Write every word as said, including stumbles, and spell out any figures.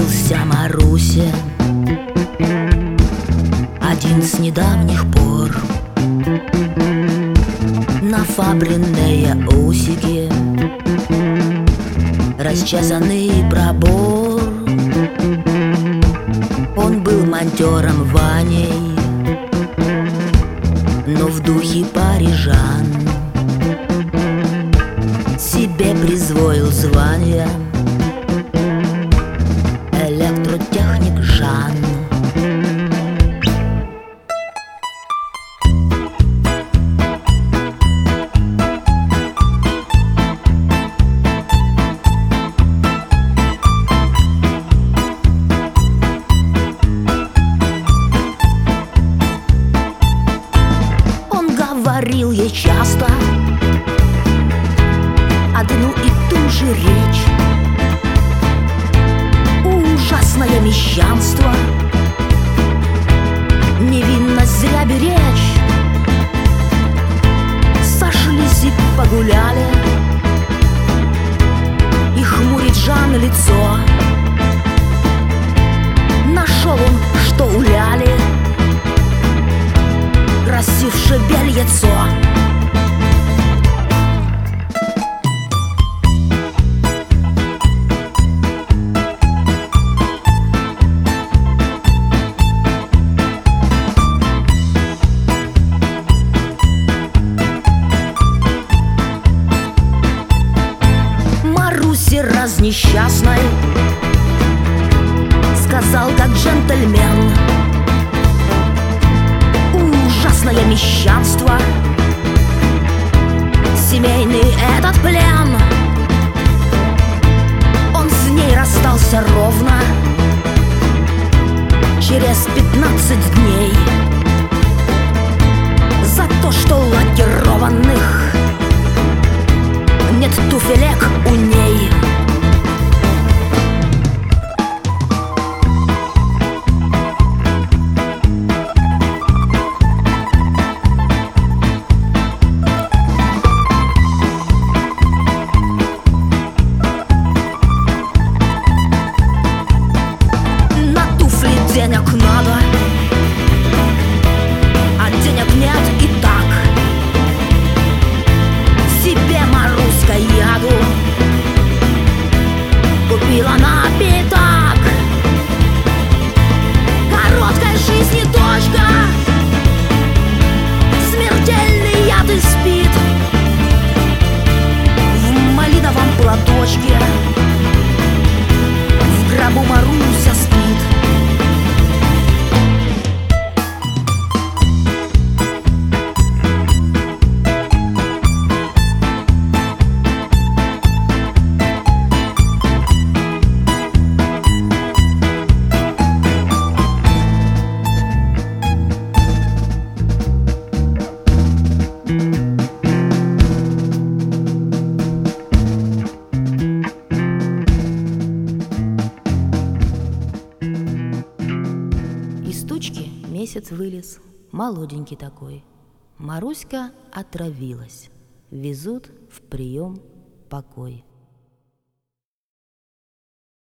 снился Марусе один с недавних пор. Нафабренные усики, расчесанный пробор. Он был монтёром Ваней, но в духе парижан себе призвоил звание электротехник Жан. Говорил ей часто одну и ту же речь: ужасное мещанство, невинность зря беречь. Сошлись и погуляли, и хмурит Жан лицо. Нашел он, что у Ляли красивше бельецо. Марусе разнесчастной сказал как джентльмен: ужасное мещанство, семейный этот плен. Он с ней расстался ровно через пятнадцать дней за то, что лакированных нет туфелек у ней. Денег надо, а денег нет и так. Себе Маруська яду купила на пятак. Короткой жизни дочка, смертельный яд и спит. В малиновом платочке в гробу Маруся спит. Из тучки месяц вылез, молоденький такой. Маруська отравилась, везут в прием покой.